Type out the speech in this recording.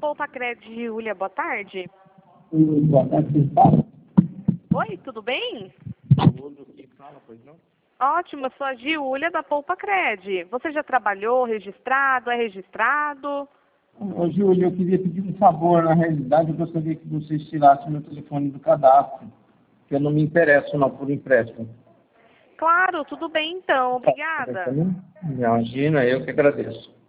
Polpacred, Júlia, boa tarde. Boa tarde, quem fala? Oi, tudo bem? Quem fala, pois não? Ótimo, eu sou a Giulia da Polpacred. Você já trabalhou registrado, é registrado? Ô, Júlio, eu queria pedir um favor. Na realidade, eu gostaria que vocês tirassem meu telefone do cadastro, que eu não me interesso não por empréstimo. Claro, tudo bem então, obrigada. Imagina, eu que agradeço.